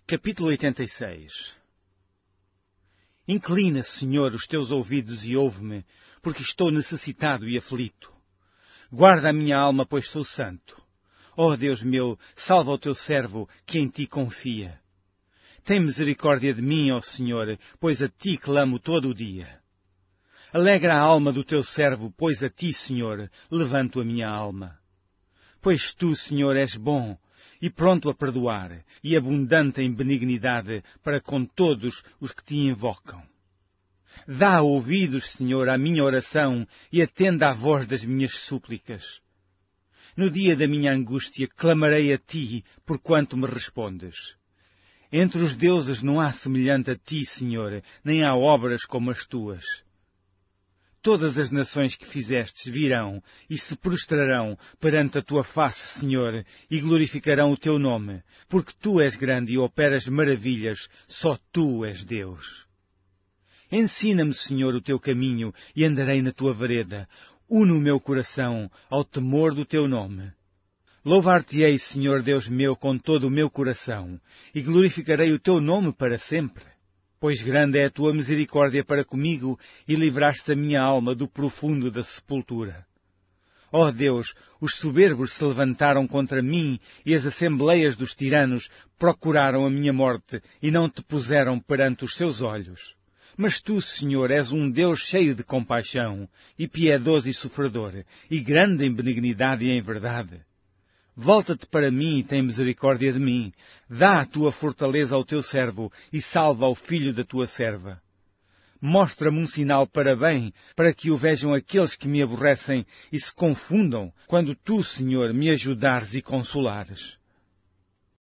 Capítulo 86. Inclina, Senhor, os teus ouvidos e ouve-me, porque estou necessitado e aflito. Guarda a minha alma, pois sou santo. Ó Deus meu, salva o teu servo, que em ti confia. Tem misericórdia de mim, ó Senhor, pois a ti clamo todo o dia. Alegra a alma do teu servo, pois a ti, Senhor, levanto a minha alma. Pois tu, Senhor, és bom, e pronto a perdoar, e abundante em benignidade para com todos os que te invocam. Dá ouvidos, Senhor, à minha oração, e atenda à voz das minhas súplicas. No dia da minha angústia clamarei a ti, porquanto me respondes. Entre os deuses não há semelhante a ti, Senhor, nem há obras como as tuas. Todas as nações que fizestes virão e se prostrarão perante a tua face, Senhor, e glorificarão o teu nome, porque tu és grande e operas maravilhas, só tu és Deus. Ensina-me, Senhor, o teu caminho e andarei na tua vereda. Une o meu coração ao temor do teu nome. Louvar-te-ei, Senhor Deus meu, com todo o meu coração, e glorificarei o teu nome para sempre. Pois grande é a tua misericórdia para comigo, e livraste a minha alma do profundo da sepultura. Ó Deus, os soberbos se levantaram contra mim, e as assembleias dos tiranos procuraram a minha morte, e não te puseram perante os seus olhos. Mas tu, Senhor, és um Deus cheio de compaixão, e piedoso e sofredor, e grande em benignidade e em verdade. Volta-te para mim e tem misericórdia de mim. Dá a tua fortaleza ao teu servo e salva ao filho da tua serva. Mostra-me um sinal para bem, para que o vejam aqueles que me aborrecem e se confundam, quando tu, Senhor, me ajudares e consolares.